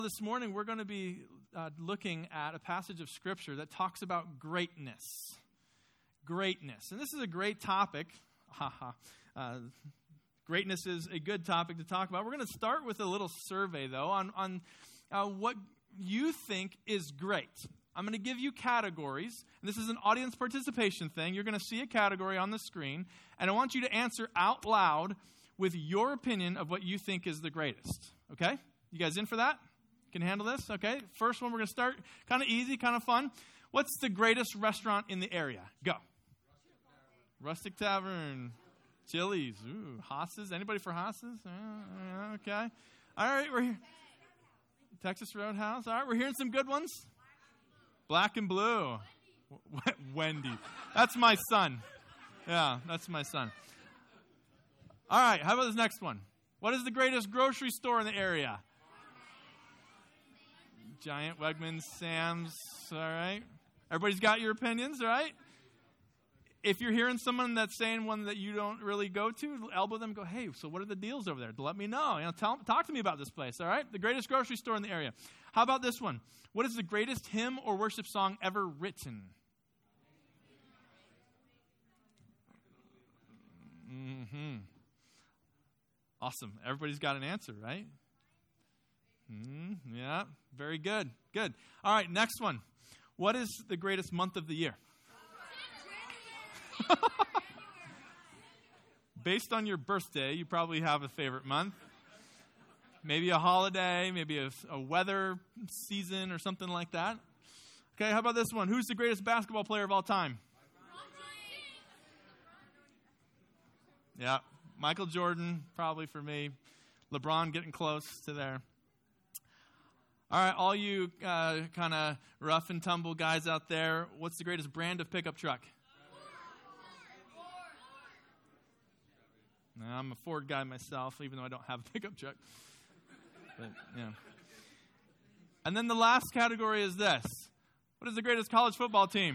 This morning, we're going to be looking at a passage of Scripture that talks about greatness. Greatness. And this is a great topic. Greatness is a good topic to talk about. We're going to start with a little survey, though, on what you think is great. I'm going to give you categories. And this is an audience participation thing. You're going to see a category on the screen, and I want you to answer out loud with your opinion of what you think is the greatest. Okay? You guys in for that? Can handle this? Okay. First one, we're going to start kind of easy, kind of fun. What's the greatest restaurant in the area? Go. Rustic Tavern. Chili's. Ooh, Haas's. Anybody for Haas's? Okay. All right, we're here. Texas Roadhouse. All right, we're hearing some good ones. Black and Blue. Wendy. That's my son. Yeah, that's my son. All right, how about this next one? What is the greatest grocery store in the area? Giant, Wegmans, Sam's, all right? Everybody's got your opinions, right? If you're hearing someone that's saying one that you don't really go to, elbow them and go, hey, so what are the deals over there? Let me know. Talk to me about this place, all right? The greatest grocery store in the area. How about this one? What is the greatest hymn or worship song ever written? Awesome. Everybody's got an answer, right? Yeah, very good. Good. All right, next one. What is the greatest month of the year? Based on your birthday, you probably have a favorite month. Maybe a holiday, maybe a weather season or something like that. Okay, how about this one? Who's the greatest basketball player of all time? Yeah, Michael Jordan, probably for me. LeBron getting close to there. All right, all you kind of rough and tumble guys out there, what's the greatest brand of pickup truck? Now, I'm a Ford guy myself, even though I don't have a pickup truck. But, yeah. And then the last category is this. What is the greatest college football team?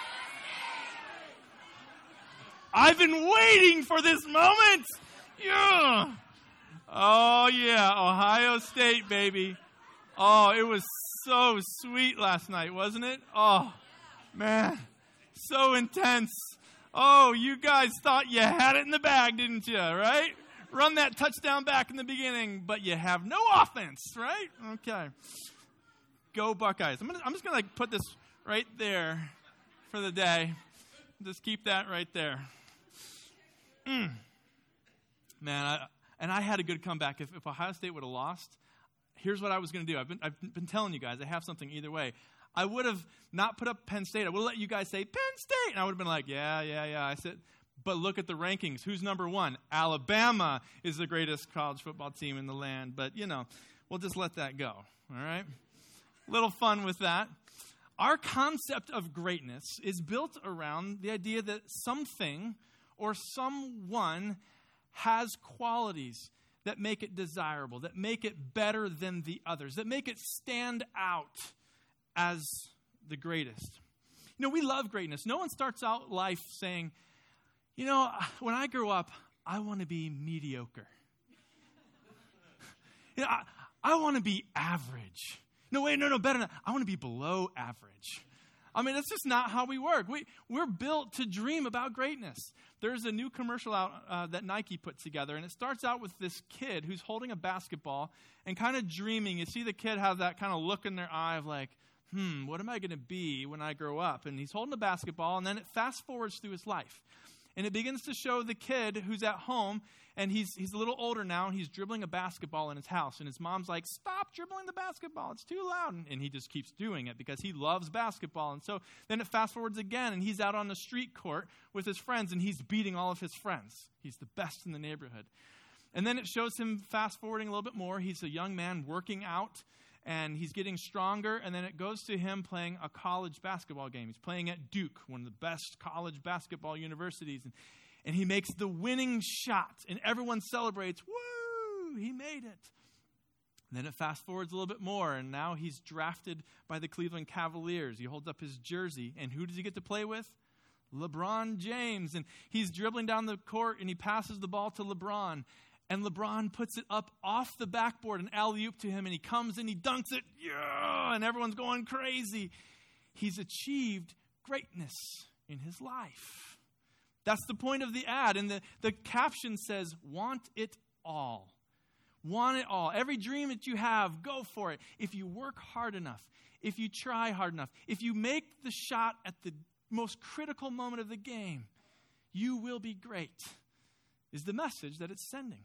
I've been waiting for this moment. Yeah. Oh, yeah, Ohio State, baby. Oh, it was so sweet last night, wasn't it? Oh, man, so intense. Oh, you guys thought you had it in the bag, didn't you, right? Run that touchdown back in the beginning, but you have no offense, right? Okay. Go Buckeyes. I'm just going to put this right there for the day. Just keep that right there. Man, I had a good comeback. If Ohio State would have lost, here's what I was going to do. I've been telling you guys, I have something either way. I would have not put up Penn State. I would have let you guys say, Penn State. And I would have been like, yeah. I said, but look at the rankings. Who's number one? Alabama is the greatest college football team in the land. But, we'll just let that go. All right? Little fun with that. Our concept of greatness is built around the idea that something or someone has qualities that make it desirable, that make it better than the others, that make it stand out as the greatest. We love greatness. No one starts out life saying, when I grow up, I want to be mediocre. I want to be average. No, better not. I want to be below average. I mean, that's just not how we work. We're built to dream about greatness. There's a new commercial out that Nike put together, and it starts out with this kid who's holding a basketball and kind of dreaming. You see the kid have that kind of look in their eye of like, what am I going to be when I grow up? And he's holding a basketball, and then it fast forwards through his life. And it begins to show the kid who's at home, and he's a little older now, and he's dribbling a basketball in his house. And his mom's like, stop dribbling the basketball. It's too loud. And he just keeps doing it because he loves basketball. And so then it fast forwards again, and he's out on the street court with his friends, and he's beating all of his friends. He's the best in the neighborhood. And then it shows him fast forwarding a little bit more. He's a young man working out, and he's getting stronger, and then it goes to him playing a college basketball game. He's playing at Duke, one of the best college basketball universities, and he makes the winning shot, and everyone celebrates. Woo! He made it. And then it fast forwards a little bit more, and now he's drafted by the Cleveland Cavaliers. He holds up his jersey, and who does he get to play with? LeBron James. And he's dribbling down the court, and he passes the ball to LeBron. And LeBron puts it up off the backboard, an alley-oop to him, and he comes and he dunks it, yeah, and everyone's going crazy. He's achieved greatness in his life. That's the point of the ad. And the caption says, want it all. Want it all. Every dream that you have, go for it. If you work hard enough, if you try hard enough, if you make the shot at the most critical moment of the game, you will be great, is the message that it's sending.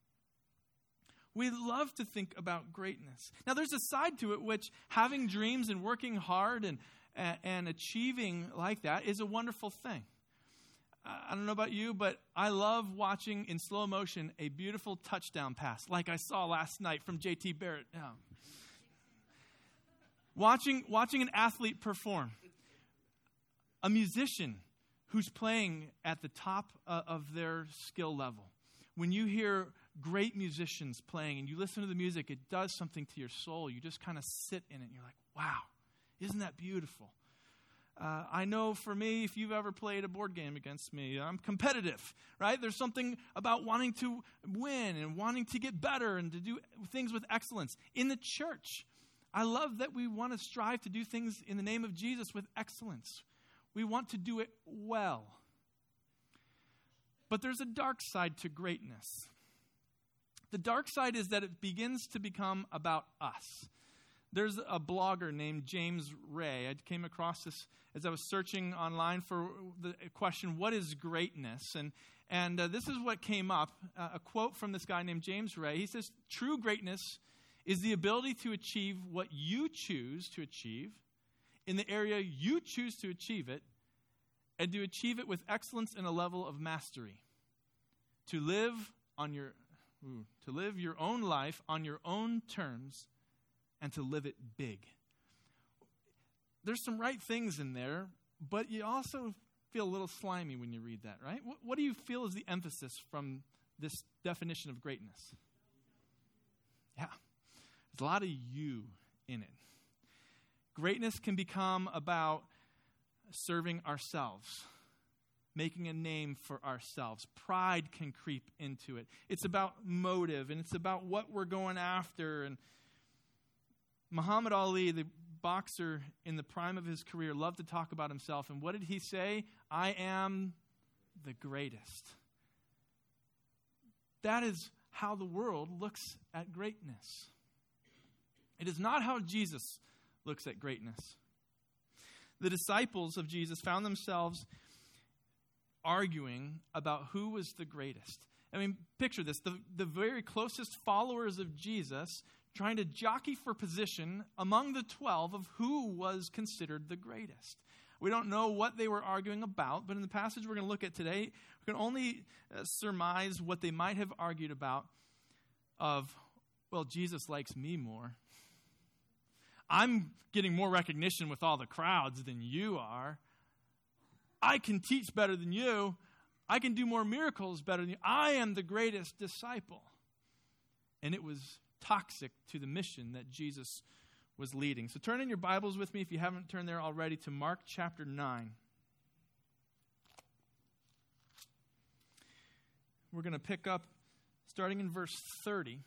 We love to think about greatness. Now, there's a side to it which having dreams and working hard and achieving like that is a wonderful thing. I don't know about you, but I love watching in slow motion a beautiful touchdown pass like I saw last night from J.T. Barrett. Watching an athlete perform, a musician who's playing at the top of their skill level. When you hear great musicians playing and you listen to the music, it does something to your soul. You just kind of sit in it and you're like, wow, isn't that beautiful? I know for me, if you've ever played a board game against me, I'm competitive, right? There's something about wanting to win and wanting to get better and to do things with excellence. In the church, I love that we want to strive to do things in the name of Jesus with excellence. We want to do it well. But there's a dark side to greatness. The dark side is that it begins to become about us. There's a blogger named James Ray. I came across this as I was searching online for the question, what is greatness? And this is what came up, a quote from this guy named James Ray. He says, true greatness is the ability to achieve what you choose to achieve in the area you choose to achieve it, and to achieve it with excellence and a level of mastery. To live your own life on your own terms and to live it big. There's some right things in there, but you also feel a little slimy when you read that, right? What do you feel is the emphasis from this definition of greatness? Yeah, there's a lot of you in it. Greatness can become about serving ourselves, making a name for ourselves. Pride can creep into it. It's about motive, and it's about what we're going after. And Muhammad Ali, the boxer in the prime of his career, loved to talk about himself. And what did he say? I am the greatest. That is how the world looks at greatness. It is not how Jesus looks at greatness. The disciples of Jesus found themselves arguing about who was the greatest. I mean, picture this. The very closest followers of Jesus trying to jockey for position among the 12 of who was considered the greatest. We don't know what they were arguing about, but in the passage we're going to look at today, we can only surmise what they might have argued about of, well, Jesus likes me more. I'm getting more recognition with all the crowds than you are. I can teach better than you. I can do more miracles better than you. I am the greatest disciple. And it was toxic to the mission that Jesus was leading. So turn in your Bibles with me, if you haven't turned there already, to Mark chapter 9. We're going to pick up starting in verse 30.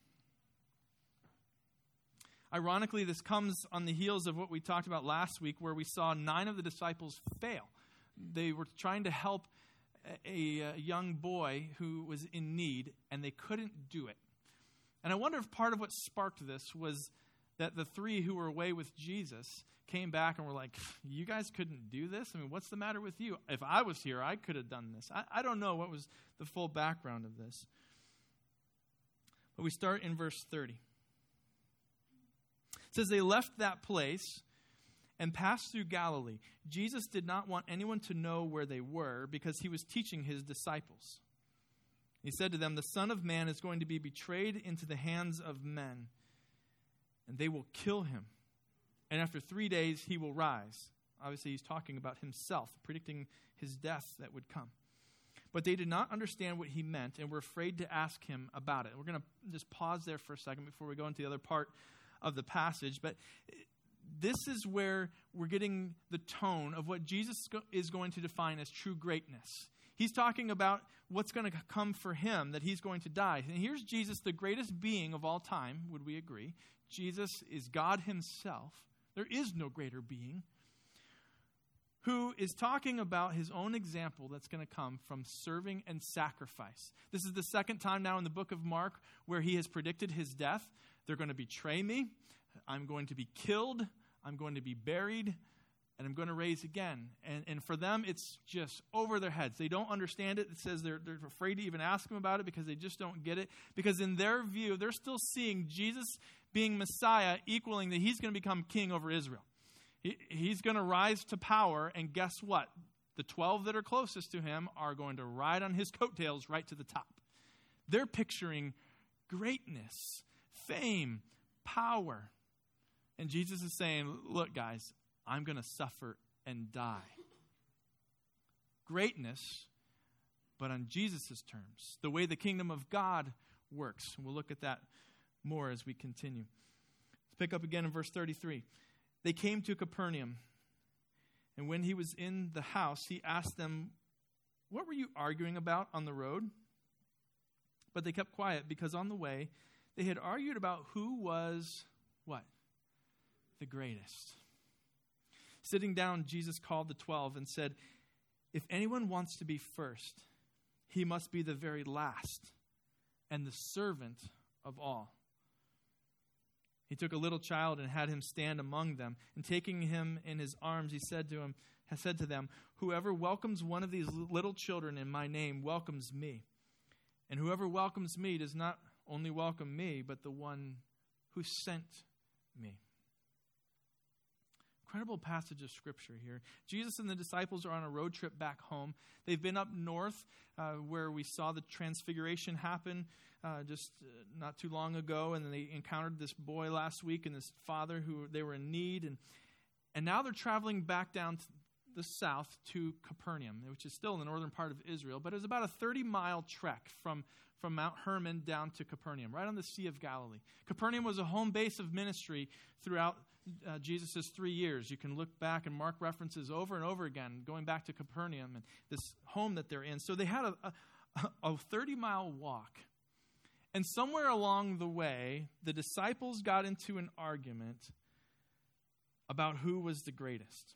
Ironically, this comes on the heels of what we talked about last week, where we saw 9 of the disciples fail. They were trying to help a young boy who was in need, and they couldn't do it. And I wonder if part of what sparked this was that the 3 who were away with Jesus came back and were like, you guys couldn't do this? I mean, what's the matter with you? If I was here, I could have done this. I don't know what was the full background of this. But we start in verse 30. It says, they left that place and passed through Galilee. Jesus did not want anyone to know where they were because he was teaching his disciples. He said to them, the Son of Man is going to be betrayed into the hands of men, and they will kill him. And after 3 days, he will rise. Obviously, he's talking about himself, predicting his death that would come. But they did not understand what he meant and were afraid to ask him about it. We're going to just pause there for a second before we go into the other part of the passage. But this is where we're getting the tone of what Jesus is going to define as true greatness. He's talking about what's going to come for him, that he's going to die. And here's Jesus, the greatest being of all time, would we agree? Jesus is God himself. There is no greater being, who is talking about his own example that's going to come from serving and sacrifice. This is the second time now in the book of Mark where he has predicted his death. They're going to betray me. I'm going to be killed. I'm going to be buried. And I'm going to raise again. And for them, it's just over their heads. They don't understand it. It says they're afraid to even ask him about it because they just don't get it. Because in their view, they're still seeing Jesus being Messiah, equaling that he's going to become king over Israel. He's going to rise to power, and guess what? The 12 that are closest to him are going to ride on his coattails right to the top. They're picturing greatness, fame, power. And Jesus is saying, look, guys, I'm going to suffer and die. Greatness, but on Jesus' terms, the way the kingdom of God works. We'll look at that more as we continue. Let's pick up again in verse 33. They came to Capernaum, and when he was in the house, he asked them, what were you arguing about on the road? But they kept quiet because on the way, they had argued about who was, what? The greatest. Sitting down, Jesus called the 12 and said, if anyone wants to be first, he must be the very last and the servant of all. He took a little child and had him stand among them. And taking him in his arms, he said to them, whoever welcomes one of these little children in my name welcomes me. And whoever welcomes me does not only welcome me, but the one who sent me. Incredible passage of Scripture here. Jesus and the disciples are on a road trip back home. They've been up north where we saw the transfiguration happen just not too long ago. And then they encountered this boy last week and this father who they were in need. And now they're traveling back down to the south to Capernaum, which is still in the northern part of Israel. But it was about a 30-mile trek from Mount Hermon down to Capernaum, right on the Sea of Galilee. Capernaum was a home base of ministry throughout Jesus' 3 years. You can look back and Mark references over and over again, going back to Capernaum and this home that they're in. So they had a 30-mile walk. And somewhere along the way, the disciples got into an argument about who was the greatest.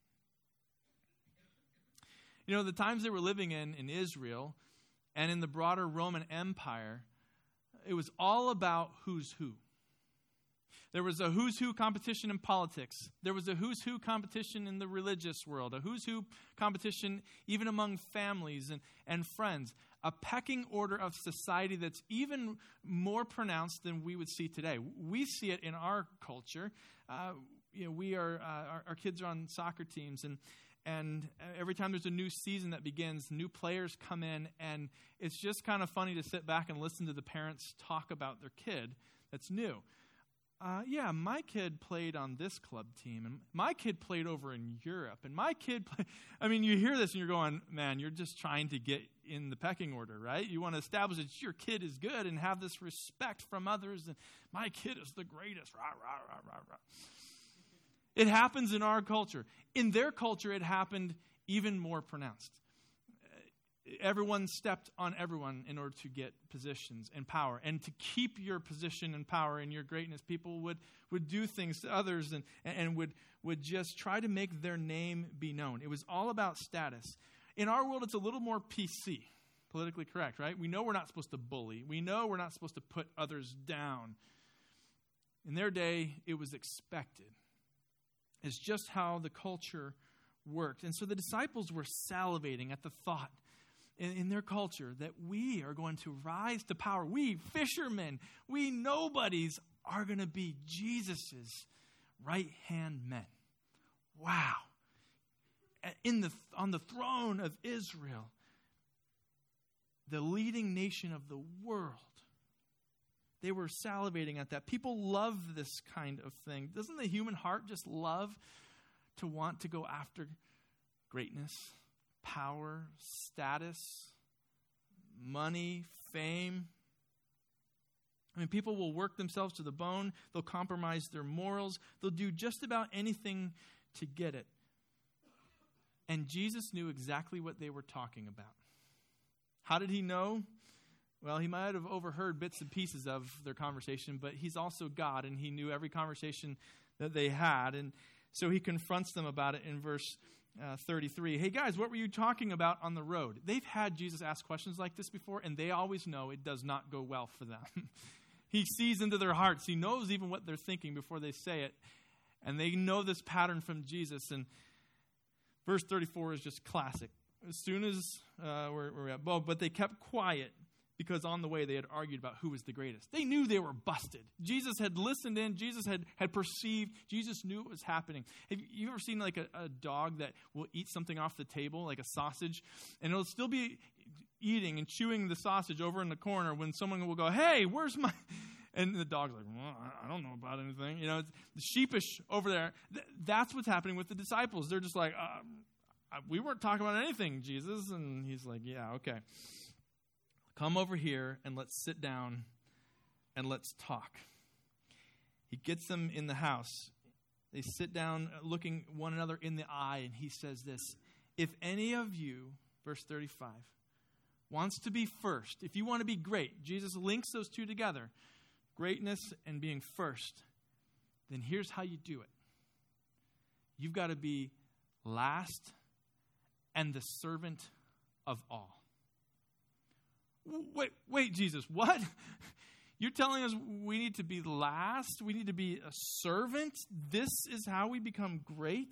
You know, the times they were living in Israel and in the broader Roman Empire, it was all about who's who. There was a who's who competition in politics. There was a who's who competition in the religious world. A who's who competition even among families and friends. A pecking order of society that's even more pronounced than we would see today. We see it in our culture. We are our kids are on soccer teams, and every time there's a new season that begins, new players come in, and it's just kind of funny to sit back and listen to the parents talk about their kid that's new. My kid played on this club team, and my kid played over in Europe, and my kid you hear this and you're going, man, you're just trying to get in the pecking order, right? You want to establish that your kid is good and have this respect from others, and my kid is the greatest, rah, rah, rah, rah, rah. It happens in our culture. In their culture, it happened even more pronounced. Everyone stepped on everyone in order to get positions and power. And to keep your position and power and your greatness, people would do things to others and would just try to make their name be known. It was all about status. In our world, it's a little more PC, politically correct, right? We know we're not supposed to bully. We know we're not supposed to put others down. In their day, it was expected. It's just how the culture worked. And so the disciples were salivating at the thought in their culture that we are going to rise to power. We fishermen, we nobodies are going to be Jesus's right-hand men. Wow. On the throne of Israel, the leading nation of the world. They were salivating at that. People love this kind of thing. Doesn't the human heart just love to want to go after greatness, power, status, money, fame? I mean, people will work themselves to the bone. They'll compromise their morals. They'll do just about anything to get it. And Jesus knew exactly what they were talking about. How did he know? Well, he might have overheard bits and pieces of their conversation, but he's also God, and he knew every conversation that they had. And so he confronts them about it in verse 33. Hey, guys, what were you talking about on the road? They've had Jesus ask questions like this before, and they always know it does not go well for them. He sees into their hearts. He knows even what they're thinking before they say it. And they know this pattern from Jesus. And verse 34 is just classic. As soon as we're at, but they kept quiet because on the way they had argued about who was the greatest. They knew they were busted. Jesus had listened in. Jesus had perceived. Jesus knew what was happening. Have you ever seen like a dog that will eat something off the table, like a sausage, and it'll still be eating and chewing the sausage over in the corner when someone will go, hey, where's my... And the dog's like, well, I don't know about anything. You know, it's sheepish over there. That's what's happening with the disciples. They're just like, we weren't talking about anything, Jesus. And he's like, yeah, okay. Come over here and let's sit down and let's talk. He gets them in the house. They sit down looking one another in the eye, and he says this, if any of you, verse 35, wants to be first, if you want to be great, Jesus links those two together, greatness and being first, then here's how you do it. You've got to be last and the servant of all. Wait, Jesus, what? You're telling us we need to be last? We need to be a servant? This is how we become great?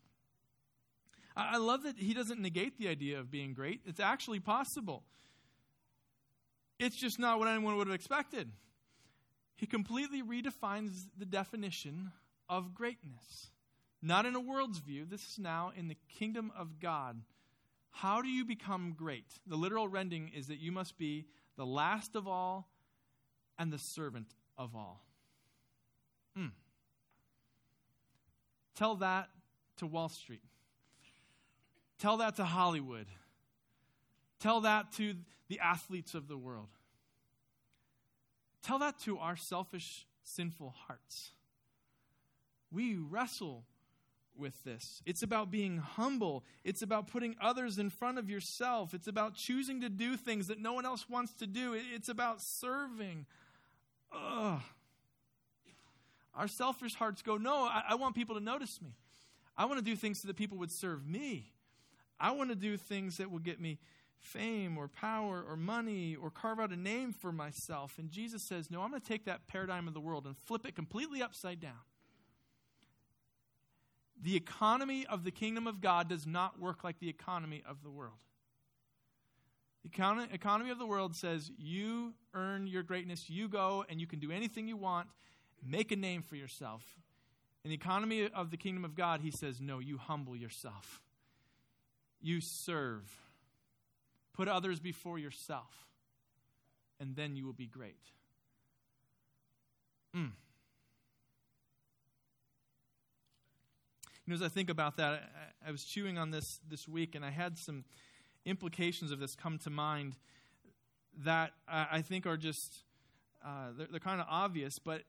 I love that he doesn't negate the idea of being great. It's actually possible. It's just not what anyone would have expected. He completely redefines the definition of greatness. Not in a world's view. This is now in the kingdom of God. How do you become great? The literal rendering is that you must be the last of all and the servant of all. Tell that to Wall Street. Tell that to Hollywood. Tell that to the athletes of the world. Tell that to our selfish, sinful hearts. We wrestle with this. It's about being humble. It's about putting others in front of yourself. It's about choosing to do things that no one else wants to do. It's about serving. Our selfish hearts go, no, I want people to notice me. I want to do things so that people would serve me. I want to do things that will get me fame or power or money or carve out a name for myself. And Jesus says, no, I'm going to take that paradigm of the world and flip it completely upside down. The economy of the kingdom of God does not work like the economy of the world. The economy of the world says you earn your greatness, you go and you can do anything you want, make a name for yourself. In the economy of the kingdom of God, he says, no, you humble yourself. You serve. Put others before yourself, and then you will be great. You know, as I think about that, I was chewing on this week, and I had some implications of this come to mind that I think are just, they're kind of obvious, but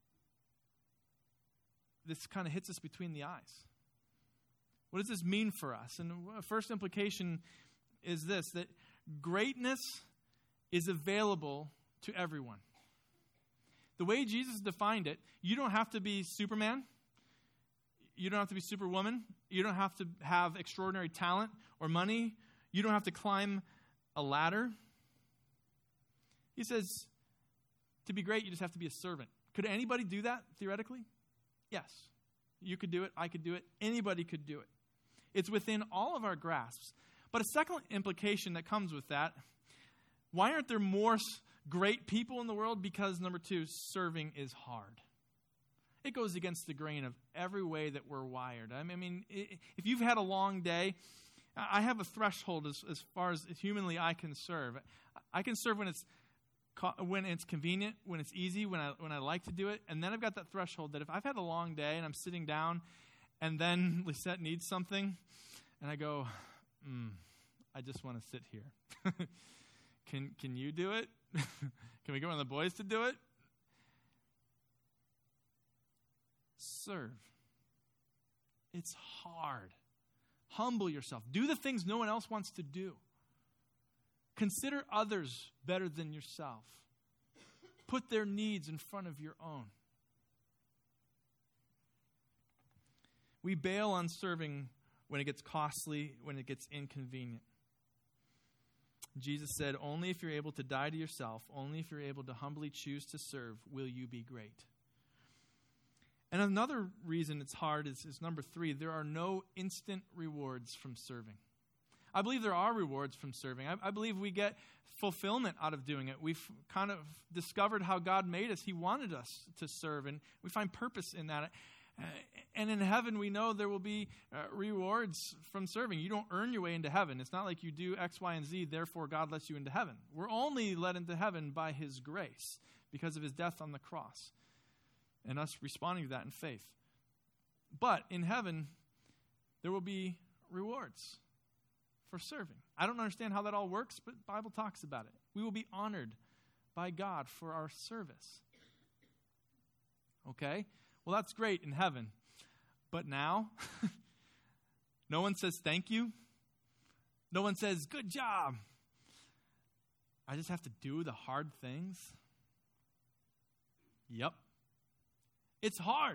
this kind of hits us between the eyes. What does this mean for us? And the first implication is this, that greatness is available to everyone. The way Jesus defined it, you don't have to be Superman. You don't have to be Superwoman. You don't have to have extraordinary talent or money. You don't have to climb a ladder. He says, to be great, you just have to be a servant. Could anybody do that, theoretically? Yes. You could do it. I could do it. Anybody could do it. It's within all of our grasps. But a second implication that comes with that, why aren't there more great people in the world? Because, number two, serving is hard. It goes against the grain of every way that we're wired. I mean, if you've had a long day, I have a threshold as far as humanly I can serve. I can serve when it's convenient, when it's easy, when I like to do it. And then I've got that threshold that if I've had a long day and I'm sitting down and then Lisette needs something and I go, I just want to sit here. Can you do it? Can we get one of the boys to do it? Serve. It's hard. Humble yourself. Do the things no one else wants to do. Consider others better than yourself. Put their needs in front of your own. We bail on serving when it gets costly, when it gets inconvenient. Jesus said, only if you're able to die to yourself, only if you're able to humbly choose to serve, will you be great. And another reason it's hard is number 3, there are no instant rewards from serving. I believe there are rewards from serving. I believe we get fulfillment out of doing it. We've kind of discovered how God made us. He wanted us to serve, and we find purpose in that. And in heaven, we know there will be rewards from serving. You don't earn your way into heaven. It's not like you do X, Y, and Z, therefore God lets you into heaven. We're only let into heaven by his grace because of his death on the cross and us responding to that in faith. But in heaven, there will be rewards for serving. I don't understand how that all works, but the Bible talks about it. We will be honored by God for our service. Okay? Well, that's great in heaven. But now, no one says thank you. No one says, good job. I just have to do the hard things. Yep. It's hard.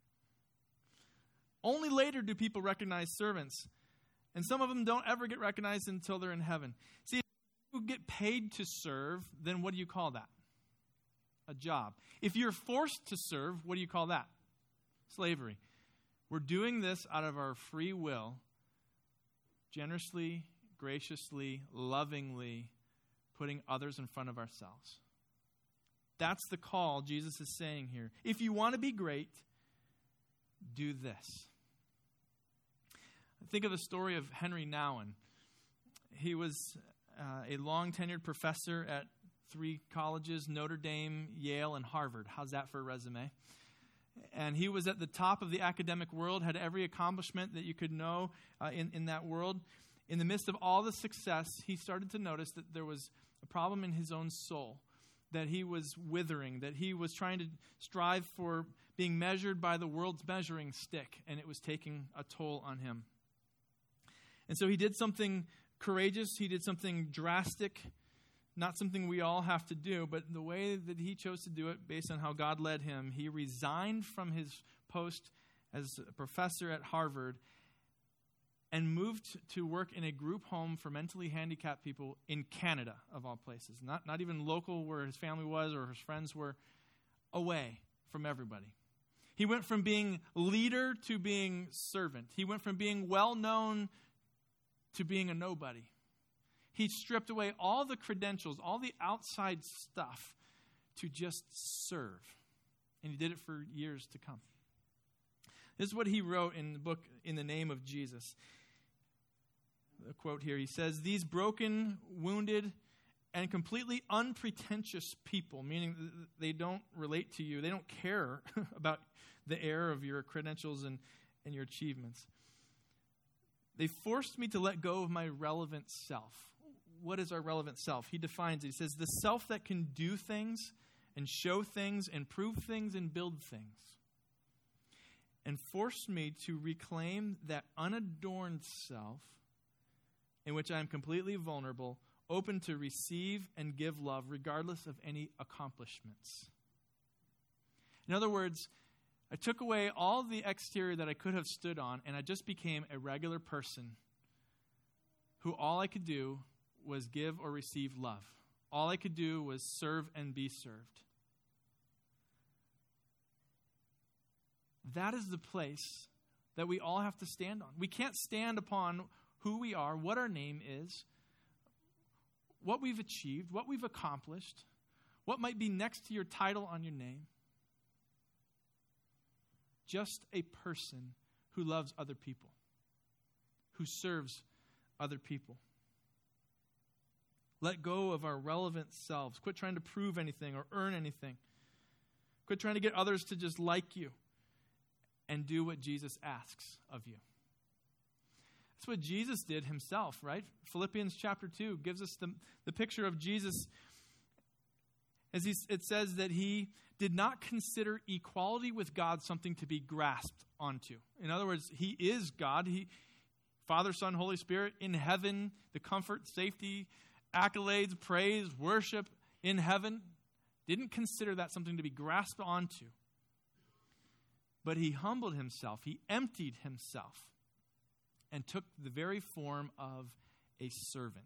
Only later do people recognize servants. And some of them don't ever get recognized until they're in heaven. See, if you get paid to serve, then what do you call that? A job. If you're forced to serve, what do you call that? Slavery. We're doing this out of our free will, generously, graciously, lovingly, putting others in front of ourselves. That's the call Jesus is saying here. If you want to be great, do this. Think of the story of Henry Nouwen. He was a long-tenured professor at 3 colleges, Notre Dame, Yale, and Harvard. How's that for a resume? And he was at the top of the academic world, had every accomplishment that you could know in that world. In the midst of all the success, he started to notice that there was a problem in his own soul, that he was withering, that he was trying to strive for being measured by the world's measuring stick, and it was taking a toll on him. And so he did something courageous, he did something drastic, not something we all have to do, but the way that he chose to do it based on how God led him, he resigned from his post as a professor at Harvard and moved to work in a group home for mentally handicapped people in Canada, of all places. Not even local where his family was or his friends were, away from everybody. He went from being leader to being servant. He went from being well-known to being a nobody. He stripped away all the credentials, all the outside stuff to just serve. And he did it for years to come. This is what he wrote in the book, In the Name of Jesus. A quote here, he says, "These broken, wounded, and completely unpretentious people," meaning they don't relate to you, they don't care about the air of your credentials and your achievements. "They forced me to let go of my relevant self." What is our relevant self? He defines it. He says, the self that can do things and show things and prove things and build things. "And forced me to reclaim that unadorned self in which I am completely vulnerable, open to receive and give love regardless of any accomplishments." In other words, I took away all the exterior that I could have stood on, and I just became a regular person who all I could do was give or receive love. All I could do was serve and be served. That is the place that we all have to stand on. We can't stand upon who we are, what our name is, what we've achieved, what we've accomplished, what might be next to your title on your name. Just a person who loves other people, who serves other people. Let go of our relevant selves. Quit trying to prove anything or earn anything. Quit trying to get others to just like you, and do what Jesus asks of you. That's what Jesus did himself, right? Philippians chapter 2 gives us the picture of Jesus. It says that he did not consider equality with God something to be grasped onto. In other words, he is God. Father, Son, Holy Spirit in heaven, the comfort, safety, accolades, praise, worship in heaven. Didn't consider that something to be grasped onto. But he humbled himself. He emptied himself and took the very form of a servant.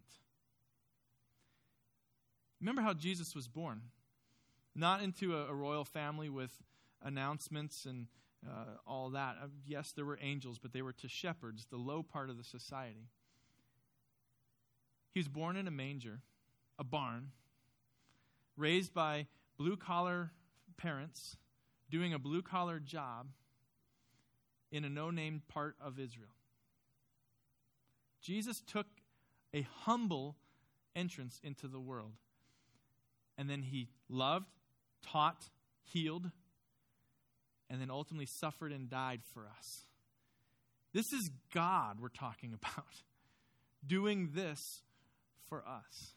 Remember how Jesus was born? Not into a royal family with announcements and all that. Yes, there were angels, but they were to shepherds, the low part of the society. He was born in a manger, a barn, raised by blue-collar parents, doing a blue-collar job in a no-name part of Israel. Jesus took a humble entrance into the world. And then he loved, taught, healed, and then ultimately suffered and died for us. This is God we're talking about, doing this for us.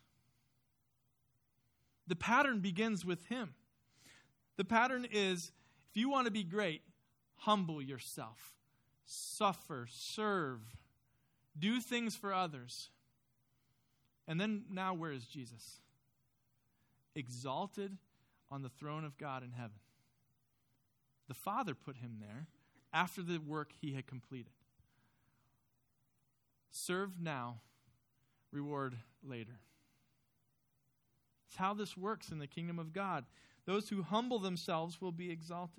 The pattern begins with him. The pattern is, if you want to be great, humble yourself, suffer, serve, do things for others. And then now where is Jesus? Exalted on the throne of God in heaven. The Father put him there after the work he had completed. Serve now, reward later. It's how this works in the kingdom of God. Those who humble themselves will be exalted.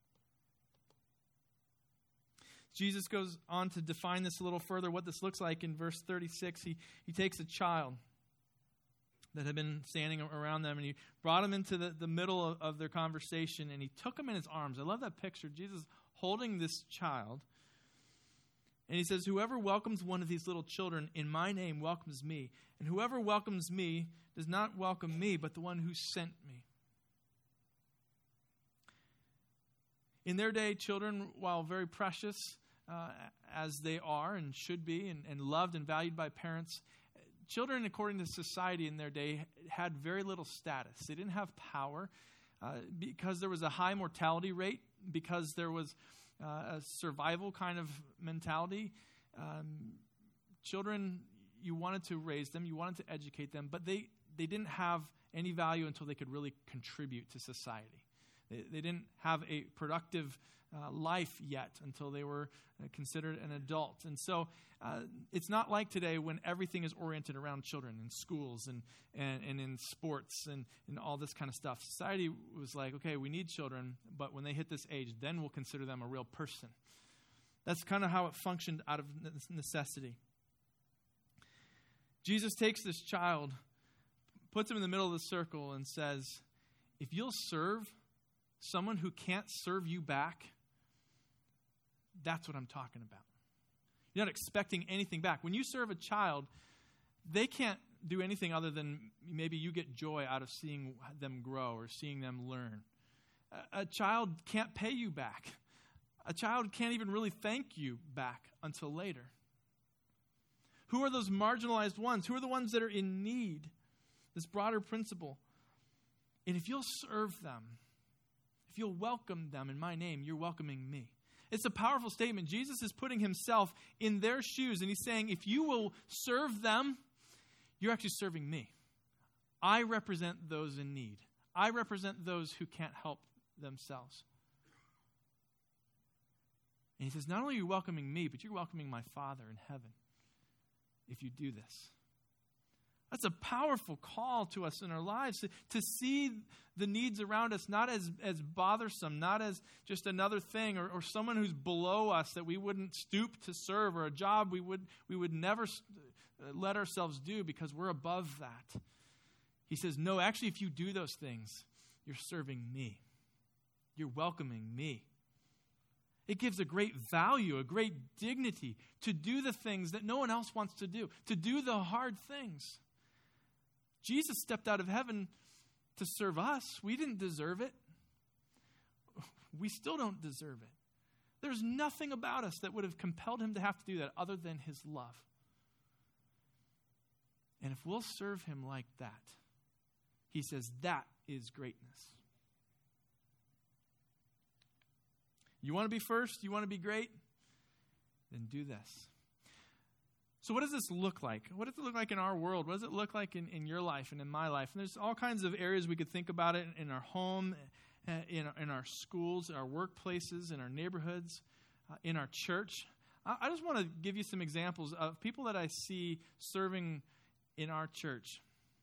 Jesus goes on to define this a little further, what this looks like in verse 36. He takes a child that had been standing around them, and he brought him into the middle of their conversation, and he took him in his arms. I love that picture. Jesus holding this child. And he says, whoever welcomes one of these little children in my name welcomes me. And whoever welcomes me does not welcome me, but the one who sent me. In their day, children, while very precious as they are and should be and loved and valued by parents, children, according to society in their day, had very little status. They didn't have power because there was a high mortality rate, because there was a survival kind of mentality. Children, you wanted to raise them, you wanted to educate them, but they didn't have any value until they could really contribute to society. They didn't have a productive life yet until they were considered an adult. And so it's not like today when everything is oriented around children in schools and in sports and all this kind of stuff. Society was like, okay, we need children, but when they hit this age, then we'll consider them a real person. That's kind of how it functioned out of necessity. Jesus takes this child, puts him in the middle of the circle, and says, if you'll serve someone who can't serve you back, that's what I'm talking about. You're not expecting anything back. When you serve a child, they can't do anything other than maybe you get joy out of seeing them grow or seeing them learn. A child can't pay you back. A child can't even really thank you back until later. Who are those marginalized ones? Who are the ones that are in need? This broader principle. And if you'll serve them, if you'll welcome them in my name, you're welcoming me. It's a powerful statement. Jesus is putting himself in their shoes, and he's saying, if you will serve them, you're actually serving me. I represent those in need. I represent those who can't help themselves. And he says, not only are you welcoming me, but you're welcoming my Father in heaven if you do this. That's a powerful call to us in our lives, to see the needs around us not as bothersome, not as just another thing or someone who's below us that we wouldn't stoop to serve, or a job we would never let ourselves do because we're above that. He says, no, actually, if you do those things, you're serving me. You're welcoming me. It gives a great value, a great dignity to do the things that no one else wants to do the hard things. Jesus stepped out of heaven to serve us. We didn't deserve it. We still don't deserve it. There's nothing about us that would have compelled him to have to do that other than his love. And if we'll serve him like that, he says that is greatness. You want to be first? You want to be great? Then do this. So what does this look like? What does it look like in our world? What does it look like in your life and in my life? And there's all kinds of areas we could think about it in our home, in our schools, our workplaces, in our neighborhoods, in our church. I just want to give you some examples of people that I see serving in our church.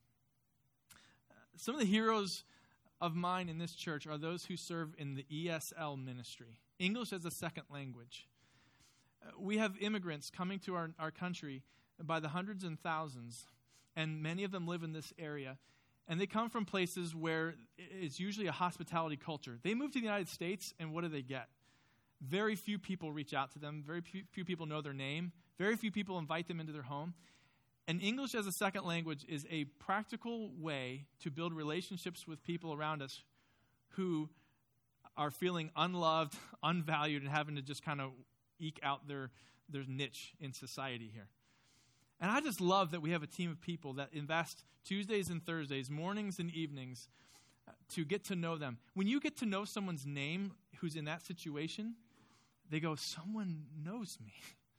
Some of the heroes of mine in this church are those who serve in the ESL ministry, English as a second language. We have immigrants coming to our country by the hundreds and thousands, and many of them live in this area. And they come from places where it's usually a hospitality culture. They move to the United States, and what do they get? Very few people reach out to them. Very few people know their name. Very few people invite them into their home. And English as a second language is a practical way to build relationships with people around us who are feeling unloved, unvalued, and having to just kind of eke out their niche in society here. And I just love that we have a team of people that invest Tuesdays and Thursdays, mornings and evenings, to get to know them. When you get to know someone's name who's in that situation, they go, someone knows me.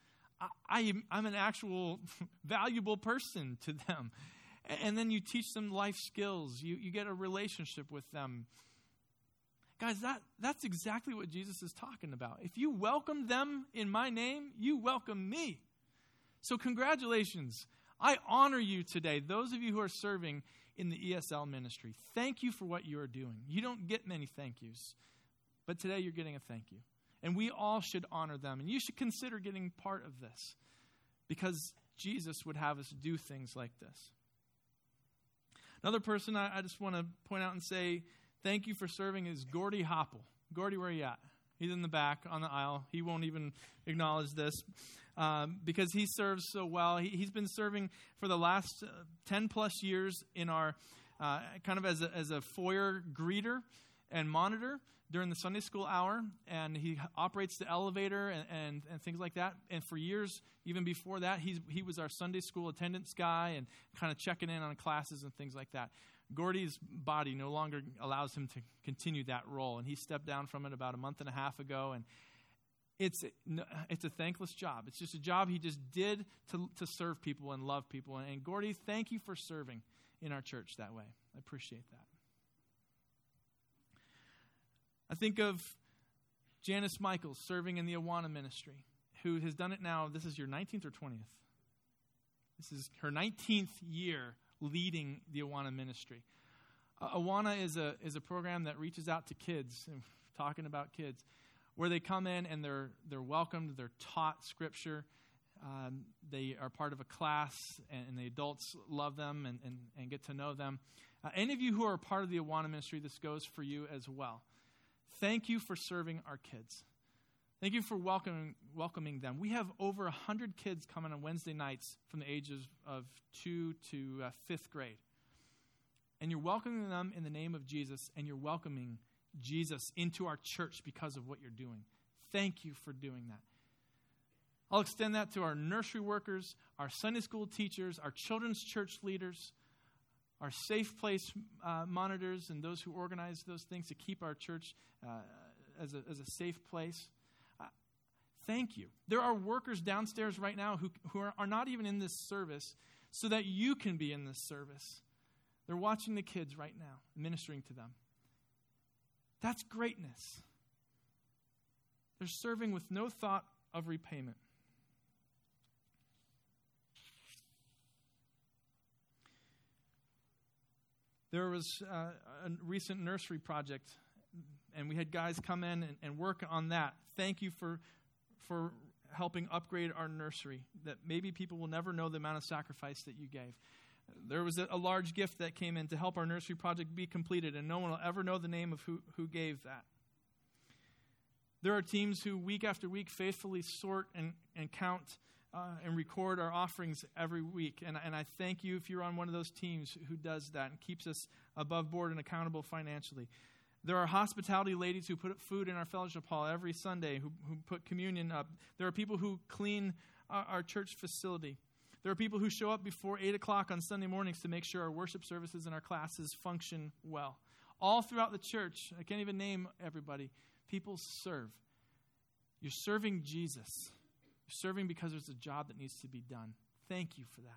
I'm an actual valuable person to them. And then you teach them life skills. You get a relationship with them. Guys, that's exactly what Jesus is talking about. If you welcome them in my name, you welcome me. So congratulations. I honor you today, those of you who are serving in the ESL ministry. Thank you for what you are doing. You don't get many thank yous, but today you're getting a thank you. And we all should honor them. And you should consider getting part of this because Jesus would have us do things like this. Another person I just want to point out and say thank you for serving is Gordy Hopple. Gordy, where are you at? He's in the back on the aisle. He won't even acknowledge this because he serves so well. He's been serving for the last 10 plus years in our kind of as a foyer greeter and monitor during the Sunday school hour, and he operates the elevator and things like that. And for years, even before that, he was our Sunday school attendance guy and kind of checking in on classes and things like that. Gordy's body no longer allows him to continue that role, and he stepped down from it about a month and a half ago. And it's a thankless job. It's just a job he just did to serve people and love people. And Gordy, thank you for serving in our church that way. I appreciate that. I think of Janice Michaels serving in the Awana ministry, who has done it now. This is your 19th or 20th? This is her 19th year leading the Awana ministry. Awana is a program that reaches out to kids, and talking about kids, where they come in and they're welcomed, they're taught Scripture, they are part of a class, and the adults love them and get to know them. Any of you who are a part of the Awana ministry, this goes for you as well. Thank you for serving our kids. Thank you for welcoming them. We have over 100 kids coming on Wednesday nights from the ages of 2 to 5th grade. And you're welcoming them in the name of Jesus, and you're welcoming Jesus into our church because of what you're doing. Thank you for doing that. I'll extend that to our nursery workers, our Sunday school teachers, our children's church leaders, our safe place monitors, and those who organize those things to keep our church as a safe place. Thank you. There are workers downstairs right now who are not even in this service so that you can be in this service. They're watching the kids right now, ministering to them. That's greatness. They're serving with no thought of repayment. There was a recent nursery project, and we had guys come in and work on that. Thank you for helping upgrade our nursery, that maybe people will never know the amount of sacrifice that you gave. There was a large gift that came in to help our nursery project be completed, and no one will ever know the name of who gave that. There are teams who week after week faithfully sort and count and record our offerings every week. And I thank you if you're on one of those teams who does that and keeps us above board and accountable financially. There are hospitality ladies who put food in our fellowship hall every Sunday, who put communion up. There are people who clean our church facility. There are people who show up before 8 o'clock on Sunday mornings to make sure our worship services and our classes function well. All throughout the church, I can't even name everybody, people serve. You're serving Jesus. You're serving because there's a job that needs to be done. Thank you for that.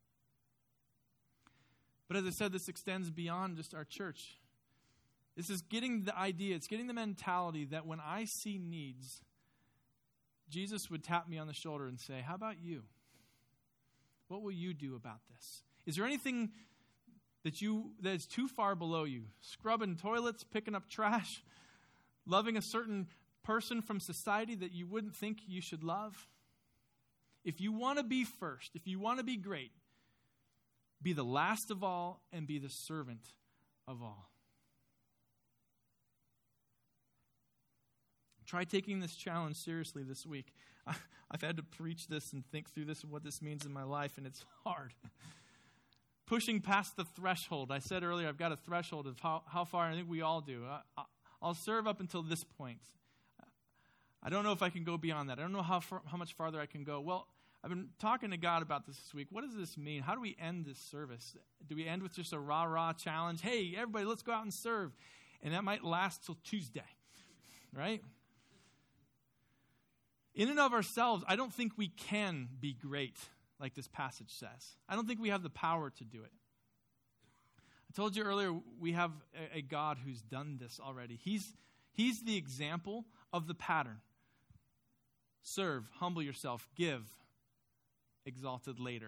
But as I said, this extends beyond just our church. This is getting the idea, it's getting the mentality that when I see needs, Jesus would tap me on the shoulder and say, how about you? What will you do about this? Is there anything that is too far below you? Scrubbing toilets, picking up trash, loving a certain person from society that you wouldn't think you should love? If you want to be first, if you want to be great, be the last of all and be the servant of all. Try taking this challenge seriously this week. I've had to preach this and think through this and what this means in my life, and it's hard. Pushing past the threshold. I said earlier, I've got a threshold of how far, and I think we all do. I'll serve up until this point. I don't know if I can go beyond that. I don't know how much farther I can go. Well, I've been talking to God about this week. What does this mean? How do we end this service? Do we end with just a rah-rah challenge? Hey, everybody, let's go out and serve. And that might last till Tuesday, right? In and of ourselves, I don't think we can be great, like this passage says. I don't think we have the power to do it. I told you earlier, we have a God who's done this already. He's the example of the pattern. Serve, humble yourself, give, exalted later.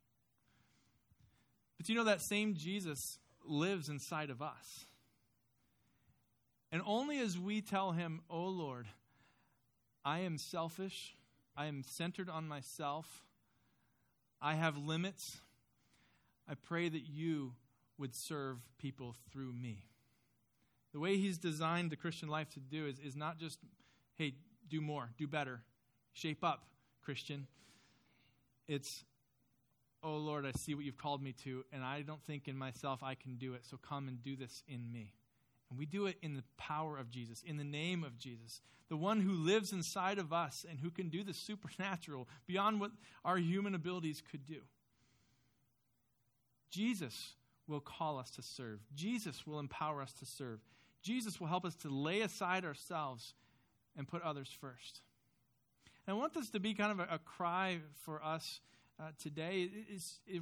But you know that same Jesus lives inside of us. And only as we tell him, oh Lord, I am selfish, I am centered on myself, I have limits, I pray that you would serve people through me. The way he's designed the Christian life to do is not just, hey, do more, do better, shape up, Christian. It's, oh Lord, I see what you've called me to, and I don't think in myself I can do it, so come and do this in me. And we do it in the power of Jesus, in the name of Jesus, the one who lives inside of us and who can do the supernatural beyond what our human abilities could do. Jesus will call us to serve. Jesus will empower us to serve. Jesus will help us to lay aside ourselves and put others first. And I want this to be kind of a cry for us today. It